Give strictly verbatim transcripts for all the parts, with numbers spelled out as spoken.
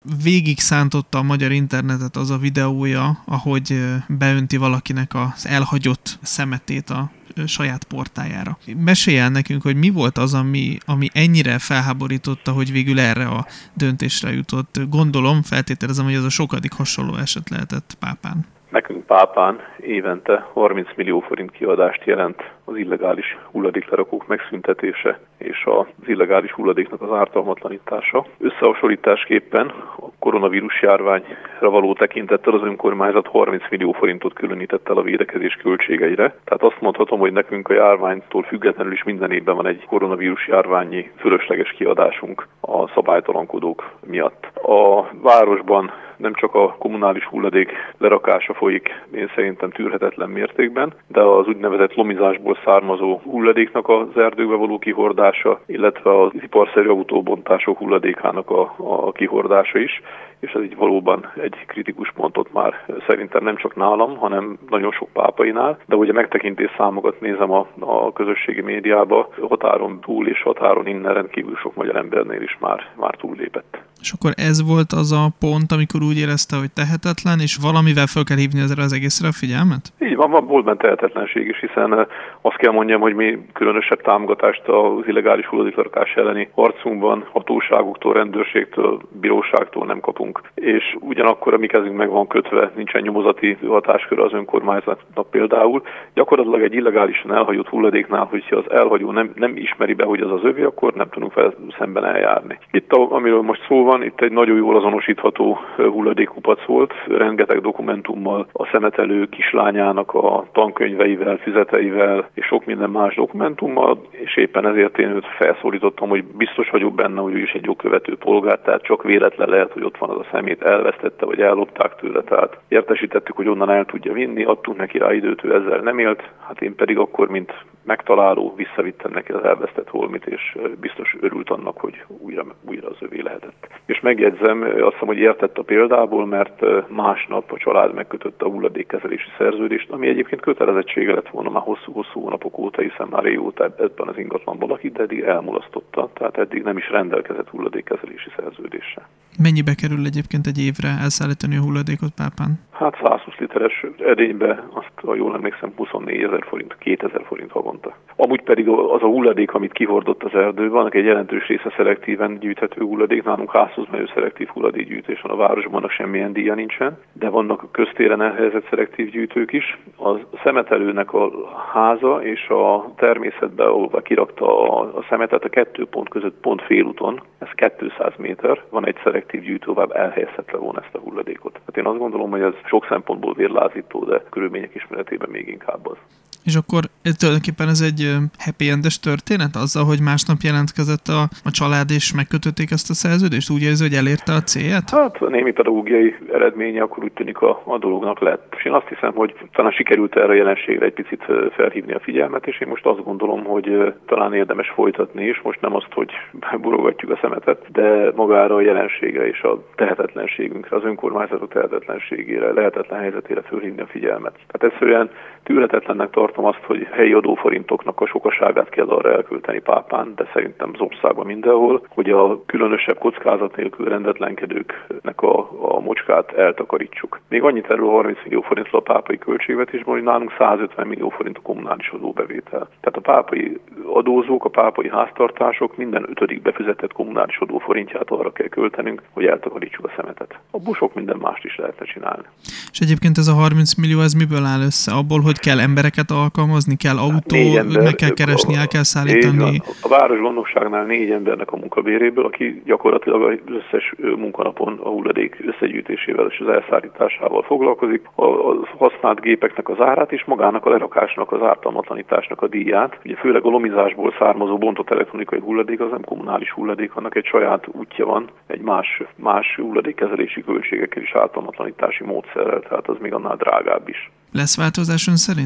végig szántotta a magyar internetet az a videója, ahogy beönti valakinek az elhagyott szemetét a saját portájára. Mesélj el nekünk, hogy mi volt az, ami, ami ennyire felháborította, hogy végül erre a döntésre jutott. Gondolom, feltételezem, hogy ez a sokadik hasonló eset lehetett Pápán. Nekünk Pápán évente harminc millió forint kiadást jelent az illegális hulladéklerakók megszüntetése és az illegális hulladéknak az ártalmatlanítása. Összehasonlításképpen a koronavírus járványra való tekintettel az önkormányzat harminc millió forintot különített el a védekezés költségeire. Tehát azt mondhatom, hogy nekünk a járványtól függetlenül is minden évben van egy koronavírus járványi fölösleges kiadásunk a szabálytalankodók miatt. A városban nem csak a kommunális hulladék lerakása folyik, én szerintem tűrhetetlen mértékben, de az úgynevezett lomizásból származó hulladéknak az erdőbe való kihordása, illetve az iparszerű autóbontások hulladékának a, a kihordása is, és ez így valóban egy kritikus pontot már szerintem nem csak nálam, hanem nagyon sok pápainál, de ugye megtekintés számokat nézem a, a közösségi médiába, határon túl és határon innen rendkívül sok magyar embernél is már, már túllépett. És akkor ez volt az a pont, amikor úgy érezte, hogy tehetetlen, és valamivel fel kell hívni ezzel az egészre a figyelmet? Így van, van volt benne tehetetlenség is, hiszen azt kell mondjam, hogy mi különösebb támogatást az illegális hulladéklerakás elleni harcunkban hatóságoktól, rendőrségtől, bíróságtól nem kapunk. És ugyanakkor a mi kezünk meg van kötve, nincsen nyomozati hatásköre az önkormányzatnak például. Gyakorlatilag egy illegálisan elhagyott hulladéknál, hogyha az elhagyó nem, nem ismeri be, hogy az az övé, akkor nem tudunk vele szemben eljárni. Itt, amiről most szó van, itt egy nagyon jól azonosítható hulladékkupac volt, rengeteg dokumentummal, a szemetelő kislányának a tankönyveivel, füzeteivel és sok minden más dokumentummal, és éppen ezért én őt felszólítottam, hogy biztos vagyok benne, hogy ő is egy jogkövető polgár, tehát csak véletlen lehet, hogy ott van az a szemét, elvesztette, vagy ellopták tőle, tehát értesítettük, hogy onnan el tudja vinni, adtunk neki rá időt, ő ezzel nem élt, hát én pedig akkor, mint megtaláló, visszavittem neki az elvesztett holmit, és biztos örült annak, hogy újra, újra az övé lehetett. És megjegyzem, azt hiszem, hogy értett a példából, mert másnap a család megkötötte a hulladékkezelési szerződést, ami egyébként kötelezettsége lett volna már hosszú-hosszú hónapok óta, hiszen már régóta ebben az ingatlanban lakik, de eddig elmulasztotta, tehát eddig nem is rendelkezett hulladékkezelési szerződéssel. Mennyibe kerül egyébként egy évre elszállítani a hulladékot Pápán? Hát százhúsz literes edénybe, azt, ha jól emlékszem, huszonnégyezer forint, kétezer forint havonta. Amúgy pedig az a hulladék, amit kihordott az erdőben, annak egy jelentős része szelektíven gyűjthető hulladék, nálunk házhoz menő szelektív hulladékgyűjtés van a városban, annak semmilyen díja nincsen, de vannak a köztéren elhelyezett szelektív gyűjtők is. A szemetelőnek a háza és a természetbe, ahol kirakta a, a szemetet, a kettő pont között pont félúton, ez kétszáz méter, van egy szelektív gyűjtő, tovább elhelyezhetve volna ezt a hulladékot. Hát én azt gondolom, hogy ez sok szempontból vérlázító, de körülmények ismeretében még inkább az. És akkor tulajdonképpen ez egy happy endes történet azzal, hogy másnap jelentkezett a, a család és megkötötték ezt a szerződést? Úgy érzi, hogy elérte a célját? Hát a némi pedagógiai eredménye akkor úgy tűnik a, a dolognak lett. És én azt hiszem, hogy talán sikerült erre a jelenségre egy picit felhívni a figyelmet, és én most azt gondolom, hogy talán érdemes folytatni is. Most nem azt, hogy burogatjuk a szemetet, de magára a jelenségre és a tehetetlenségünkre, az önkormányzatok tehetetlenségére, lehetetlen helyzetére felhívni a figyelmet. Tehát egyszerűen tűrhetetlennek tartom azt, hogy helyi adóforintoknak a sokaságát kell arra elkölteni Pápán, de szerintem az országban mindenhol, hogy a különösebb kockázat nélkül rendetlenkedőknek a, a mocskát eltakarítsuk. Még annyit erről harminc millió forintról a pápai költségvetésben, hogy nálunk százötven millió forint a kommunális adóbevétel. Tehát a pápai adózók, a pápai háztartások minden ötödik befizetett kommunális adóforintját arra kell költenünk, hogy eltakarítsuk a szemetet. Abból sok minden mást is lehetne csinálni. És egyébként ez a harminc millió, ez miből áll össze? Abból, hogy kell embereket alkalmazni, kell autó, ember, meg kell keresni, el kell szállítani. A városgondnokságnál négy embernek a munkabéréből, aki gyakorlatilag az összes munkanapon a hulladék összegyűjtésével és az elszállításával foglalkozik, a használt gépeknek az árát és magának a lerakásnak, az ártalmatlanításnak a díját. Ugye főleg a lomizásból származó bontott elektronikai hulladék az nem kommunális hulladék, annak egy saját útja van, egy más, más hulladékkezelési költségekkel és ártalmatlanítási módszerrel, tehát az még annál drágább is. Lesz változás ön szerint?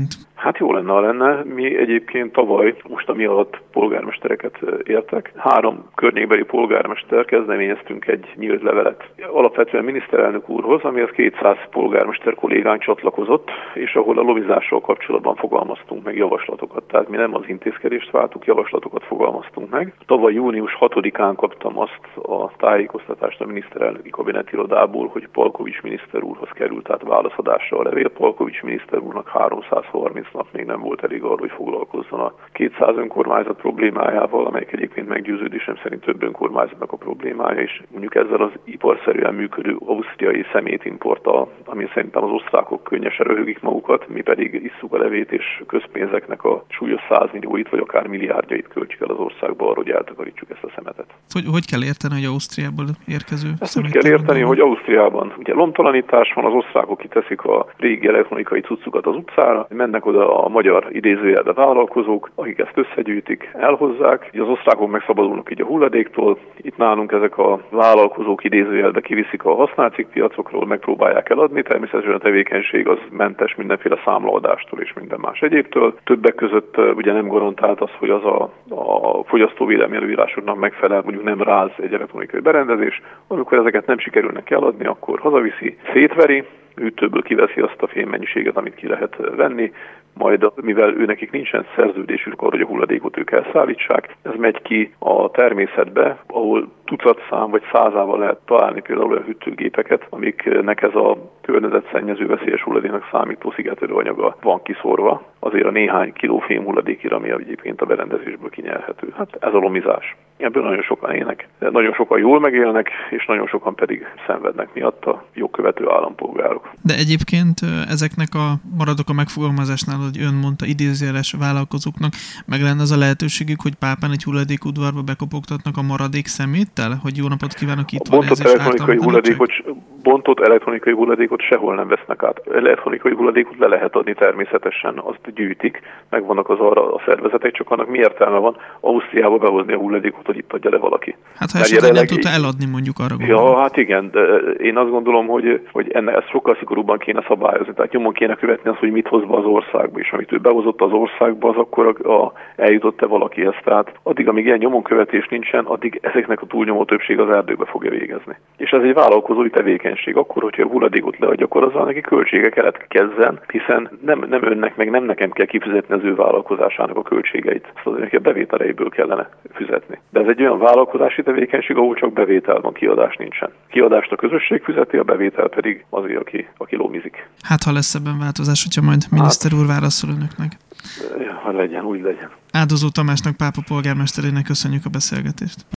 Hát jó lenne, ha lenne. Mi egyébként tavaly, most ami alatt polgármestereket értek, három környékbeli polgármester kezdeményeztünk egy nyílt levelet. Alapvetően miniszterelnök úrhoz, amihez kétszáz polgármester kollégánk csatlakozott, és ahol a lobbizással kapcsolatban fogalmaztunk meg javaslatokat. Tehát mi nem az intézkedést váltuk, javaslatokat fogalmaztunk meg. Tavaly június hatodikán kaptam azt a tájékoztatást a miniszterelnöki kabinetirodából, hogy Palkovics miniszter úrhoz került át válaszadásra a levél. Palkovics miniszter úrnak háromszázharminc nap még nem volt elég arra, hogy foglalkozzon a kétszáz önkormányzat problémájával, amelyek egyébként meggyőződésem szerint több önkormányzatnak a problémája, és mondjuk ezzel az iparszerűen működő ausztriai szemétimporttal, ami szerintem az osztrákok könnyesen röhögik magukat, mi pedig isszuk a levét, és közpénzeknek a súlyos százmillióit, vagy akár milliárdjait költjük el az országba arra, hogy eltakarítsuk ezt a szemetet. Hogy, hogy kell érteni, hogy Ausztriából érkező Ezt úgy kell érteni, hogy Ausztriában ugye lomtalanítás van, az osztrákok kiteszik a régi elektronikai cuccukat az utcára, mennek oda a magyar idézőjelbe vállalkozók, akik ezt összegyűjtik, elhozzák, így az osztrákok megszabadulnak így a hulladéktól, itt nálunk ezek a vállalkozók idézőjelbe kiviszik a használtcikkpiacokról, megpróbálják eladni, természetesen a tevékenység az mentes mindenféle számlaadástól és minden más egyébtől. Többek között ugye nem garantált az, hogy az a, a fogyasztóvédelmi előírásoknak megfelel, mondjuk nem ráz egy elektronikai berendezés, amikor ezeket nem sikerülnek eladni, akkor hazaviszi, szétveri, hűtőből kiveszi azt a fémmennyiséget, amit ki lehet venni, majd mivel őnekik nincsen szerződésük arra, hogy a hulladékot ők elszállítsák, ez megy ki a természetbe, ahol tucatszám vagy százával lehet találni például olyan hűtőgépeket, amiknek ez a környezetszennyező veszélyes hulladéknak számító szigetelő anyaga van kiszórva, azért a néhány kiló fém hulladékira, ami egyébként a berendezésből kinyerhető. Hát ez a lomizás. Ebből nagyon sokan élnek, nagyon sokan jól megélnek, és nagyon sokan pedig szenvednek miatt a jogkövető állampolgárok. De egyébként ezeknek a, maradok a megfogalmazásnál, hogy ön mondta, idézőjeles vállalkozóknak, meg lenne az a lehetőségük, hogy Pápán egy hulladékudvarba bekopogtatnak a maradék szeméttel, hogy jó napot kívánok, itt van ez, és elektronikai hulladékot, bontott elektronikai hulladékot sehol nem vesznek át. Elektronikai hulladékot le lehet adni természetesen, azt gyűjtik, megvannak az arra a szervezetek, csak annak mi értelme van Ausztriába behozni a hulladékot, hogy itt adja le valaki. Hát ha esetleg nem tudta eladni, mondjuk arra gondolom. Ja, hát igen, de én azt gondolom, hogy, hogy ennek ezt sokkal szigorúbban kéne szabályozni. Tehát nyomon kéne követni azt, hogy mit hoz be az országba, és amit ő behozott az országba, az akkor a, a, eljutott-e valakihez. Tehát addig, amíg ilyen nyomonkövetés nincsen, addig ezeknek a túlnyomó többség az erdőbe fogja végezni. És ez egy vállalkozói tevékenység. Akkor, hogyha a hulladékot leadja, akkor azzal neki költsége keletkezzen, hiszen nem, nem önnek, meg nem nekem kell kifizetni az ő vállalkozásának a költségeit. Szóval neki a bevételeiből kellene fizetni. De ez egy olyan vállalkozási tevékenység, ahol csak bevétel van, kiadás nincsen. Kiadást a közösség fizeti, a bevétel pedig azért, aki, aki lomizik. Hát ha lesz ebben változás, hogyha majd miniszter úr válaszol önöknek. Ha legyen, úgy legyen. Áldozó Tamásnak, Pápa polgármesterének köszönjük a beszélgetést.